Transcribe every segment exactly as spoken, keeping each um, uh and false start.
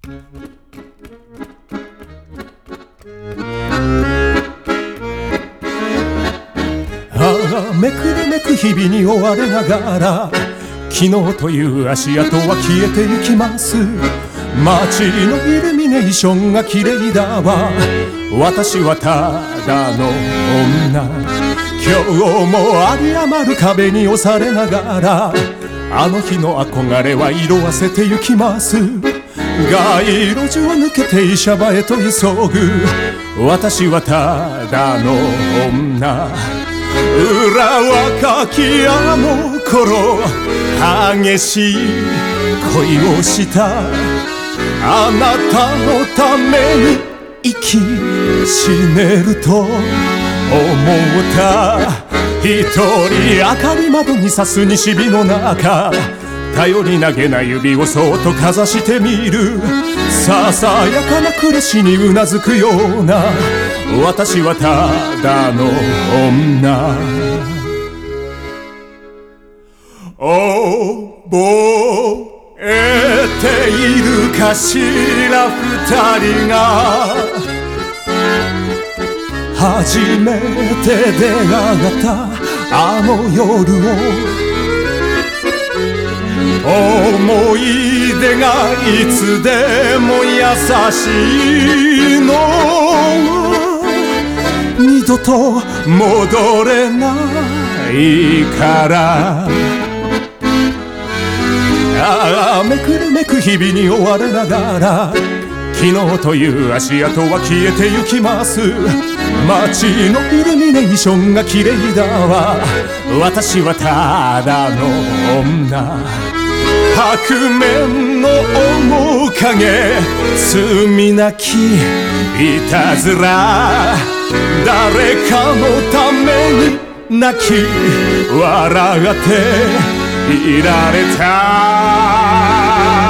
ああめくるめく日々に追われながら昨日という足跡は消えてゆきます。街のイルミネーションが綺麗だわ。私はただの女。今日も有り余る壁に押されながらあの日の憧れは色あせてゆきます。街路樹を抜けて医者場へと急ぐ私はただの女。裏若きあの頃激しい恋をしたあなたのために生き死ねると思った一人明かり窓に差す西日の中頼りなげな指をそっとかざしてみるささやかな暮らしにうなずくような私はただの女。覚えているかしら二人が初めて出会ったあの夜を思い出がいつでも優しいの二度と戻れないからああめくるめく日々に追われながら昨日という足跡は消えてゆきます。街のイルミネーションが綺麗だわ。私はただの女。白面の面影罪なきいたずら誰かのために泣き笑っていられた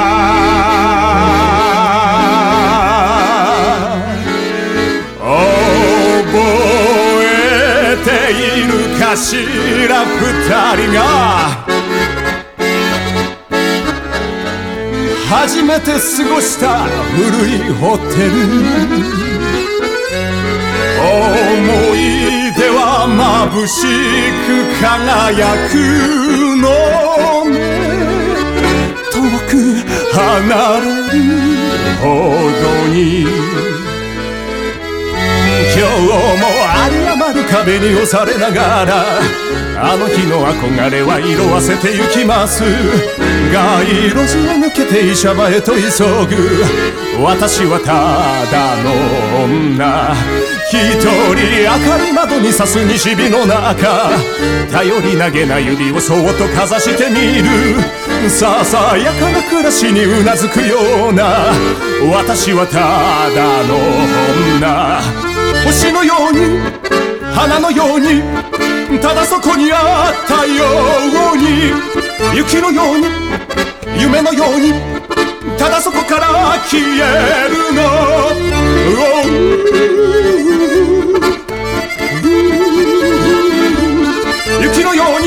覚えているかしら二人が初めて過ごした古いホテル思い出は眩しく輝くのね遠く離れるほどに今日も有り余る壁に押されながらあの日の憧れは色あせてゆきます。街路樹を抜けて医者場へと急ぐ私はただの女。一人明かり窓に差す西日の中頼りなげな指をそっとかざしてみるささやかな暮らしにうなずくような私はただの女。星のように花のようにただそこにあったように雪のように夢のようにただそこから消えるの雪のように